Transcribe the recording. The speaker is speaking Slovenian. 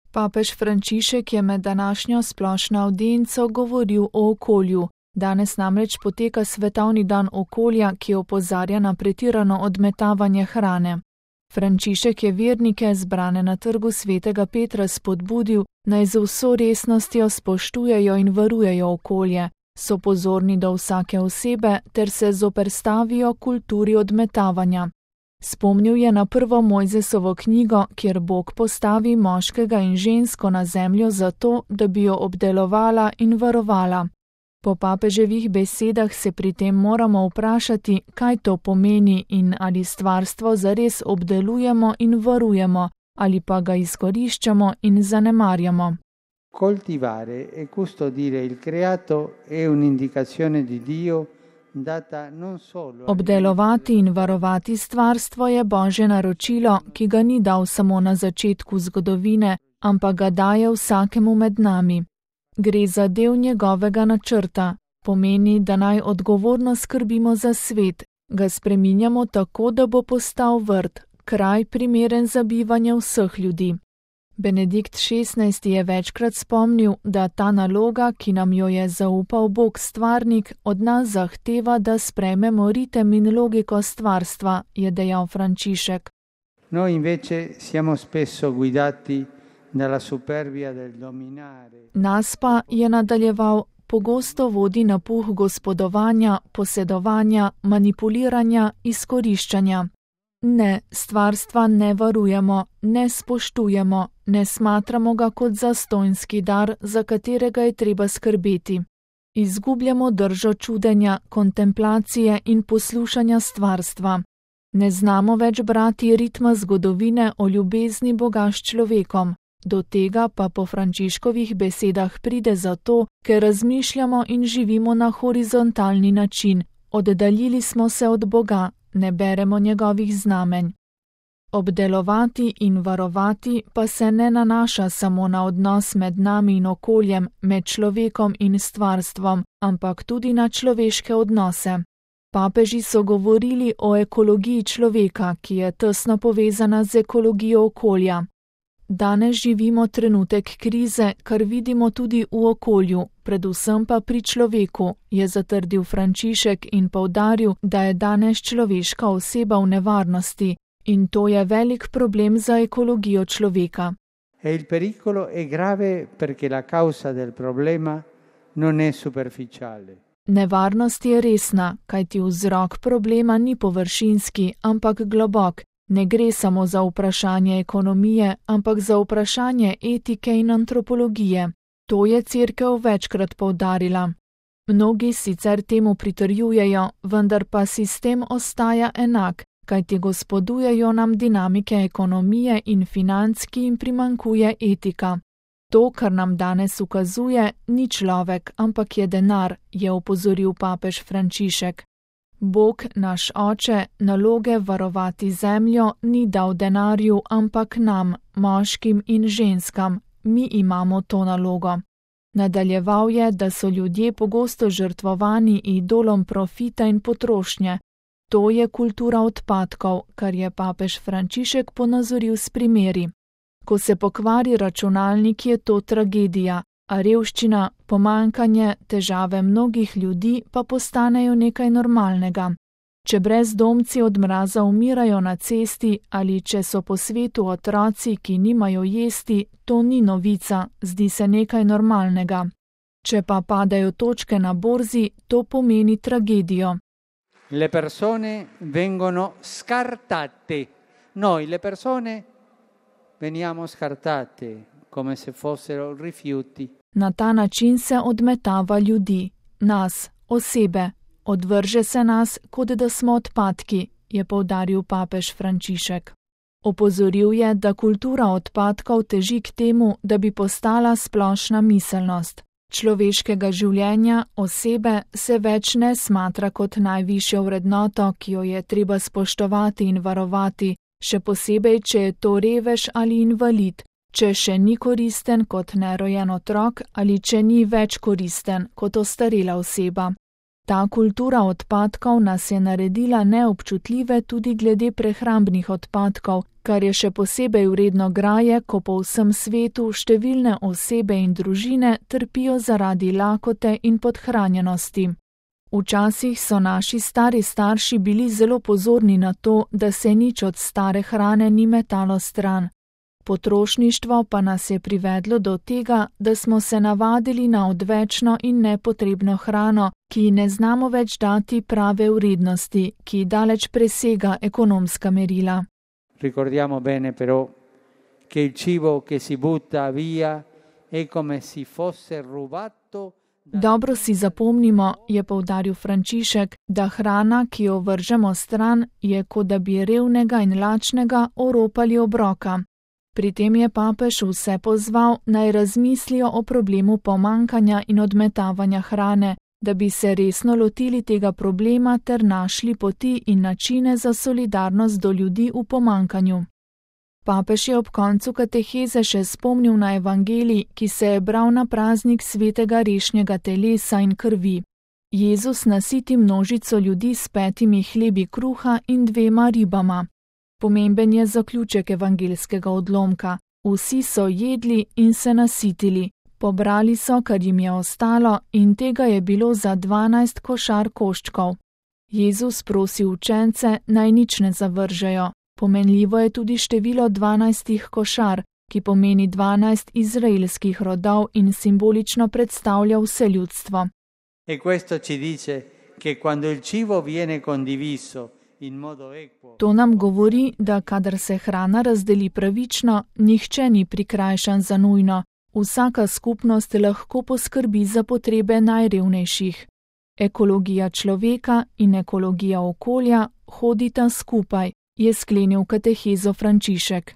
Papež Frančišek je med današnjo splošno avdienco govoril o okolju. Danes namreč poteka Svetovni dan okolja, ki opozarja na pretirano odmetavanje hrane. Frančišek je vernike, zbrane na trgu svetega Petra, spodbudil, naj z vso resnostjo spoštujejo in varujejo okolje, so pozorni do vsake osebe ter se zoperstavijo kulturi odmetavanja. Spomnil je na prvo Mojzesovo knjigo, kjer Bog postavi moškega in žensko na zemljo zato, da bi jo obdelovala in varovala. Po papeževih besedah se pri tem moramo vprašati, kaj to pomeni in ali stvarstvo zares obdelujemo in varujemo, ali pa ga izkoriščamo in zanemarjamo. Coltivare e custodire il creato è un'indicazione di Dio data non solo. Obdelovati in varovati stvarstvo je Božje naročilo, ki ga ni dal samo na začetku zgodovine, ampak ga daje vsakemu med nami. Gre za del njegovega načrta, pomeni, da naj odgovorno skrbimo za svet, ga spreminjamo tako, da bo postal vrt, kraj primeren za bivanje vseh ljudi. Benedikt XVI. Je večkrat spomnil, da ta naloga, ki nam jo je zaupal Bog stvarnik, od nas zahteva, da sprejmemo ritem in logiko stvarstva, je dejal Frančišek. Noi invece siamo spesso guidati dalla superbia del dominare. Nas pa, je nadaljeval, pogosto vodi napuh gospodovanja, posedovanja, manipuliranja, izkoriščanja. Ne, stvarstva ne varujemo, ne spoštujemo, ne smatramo ga kot zastonjski dar, za katerega je treba skrbeti. Izgubljamo držo čudenja, kontemplacije in poslušanja stvarstva. Ne znamo več brati ritma zgodovine o ljubezni Boga s človekom. Do tega pa po Frančiškovih besedah pride zato, ker razmišljamo in živimo na horizontalni način. Oddaljili smo se od Boga, ne beremo njegovih znamenj. Obdelovati in varovati pa se ne nanaša samo na odnos med nami in okoljem, med človekom in stvarstvom, ampak tudi na človeške odnose. Papeži so govorili o ekologiji človeka, ki je tesno povezana z ekologijo okolja. Danes živimo trenutek krize, kar vidimo tudi v okolju, predvsem pa pri človeku, je zatrdil Frančišek in poudaril, da je danes človeška oseba v nevarnosti in to je velik problem za ekologijo človeka. E il pericolo è grave perché la causa del problema non è superficiale. Nevarnost je resna, kajti vzrok problema ni površinski, ampak globok. Ne gre samo za vprašanje ekonomije, ampak za vprašanje etike in antropologije. To je Cerkev večkrat poudarila. Mnogi sicer temu pritrjujejo, vendar pa sistem ostaja enak, kajti gospodujejo nam dinamike ekonomije in financ, ki jim primanjkuje etika. To, kar nam danes ukazuje, ni človek, ampak je denar, je opozoril papež Frančišek. Bog, naš oče, naloge varovati zemljo ni dal denarju, ampak nam, moškim in ženskam, mi imamo to nalogo. Nadaljeval je, da so ljudje pogosto žrtvovani idolom profita in potrošnje. To je kultura odpadkov, kar je papež Frančišek ponazoril s primeri. Ko se pokvari računalnik, je to tragedija, a revščina, pomanjkanje, težave mnogih ljudi pa postanejo nekaj normalnega. Če brezdomci od mraza umirajo na cesti ali če so po svetu otroci, ki nimajo jesti, to ni novica, zdi se nekaj normalnega. Če pa padajo točke na borzi, to pomeni tragedijo. Le persone vengono scartate. Noi le persone veniamo scartate come se fossero rifiuti. Na ta način se odmetava ljudi, nas, osebe. Odvrže se nas, kot da smo odpadki, je poudaril papež Frančišek. Opozoril je, da kultura odpadkov teži k temu, da bi postala splošna miselnost. Človeškega življenja, osebe, se več ne smatra kot najvišjo vrednoto, ki jo je treba spoštovati in varovati, še posebej, če je to revež ali invalid, če še ni koristen kot nerojen otrok ali če ni več koristen kot ostarela oseba. Ta kultura odpadkov nas je naredila neobčutljive tudi glede prehrambnih odpadkov, kar je še posebej vredno graje, ko po vsem svetu številne osebe in družine trpijo zaradi lakote in podhranjenosti. Včasih so naši stari starši bili zelo pozorni na to, da se nič od stare hrane ni metalo stran. Potrošništvo pa nas je privedlo do tega, da smo se navadili na odvečno in nepotrebno hrano, ki ne znamo več dati prave vrednosti, ki daleč presega ekonomska merila. Ricordiamo bene però che il cibo che si butta via è come se fosse rubato. Dobro si zapomnimo, je poudaril Frančišek, da hrana, ki jo vržemo stran, je kot da bi revnega in lačnega oropali obroka. Pri tem je papež vse pozval, naj razmislijo o problemu pomanjkanja in odmetavanja hrane, da bi se resno lotili tega problema ter našli poti in načine za solidarnost do ljudi v pomanjkanju. Papež je ob koncu kateheze še spomnil na evangelij, ki se je bral na praznik svetega rešnjega telesa in krvi. Jezus nasiti množico ljudi s 5 hlebi kruha in 2 ribama. Pomemben je zaključek evangeljskega odlomka. Vsi so jedli in se nasitili. Pobrali so, kar jim je ostalo, in tega je bilo za 12 košar koščkov. Jezus prosi učence, naj nič ne zavržejo. Pomenljivo je tudi število 12 košar, ki pomeni 12 izraelskih rodov in simbolično predstavlja vse ljudstvo. E questo ci dice che quando il cibo viene condiviso in modo equo. To nam govori, da kadar se hrana razdeli pravično, nihče ni prikrajšan za nujno. Vsaka skupnost lahko poskrbi za potrebe najrevnejših. Ekologija človeka in ekologija okolja hodita skupaj, je sklenil katehezo Frančišek.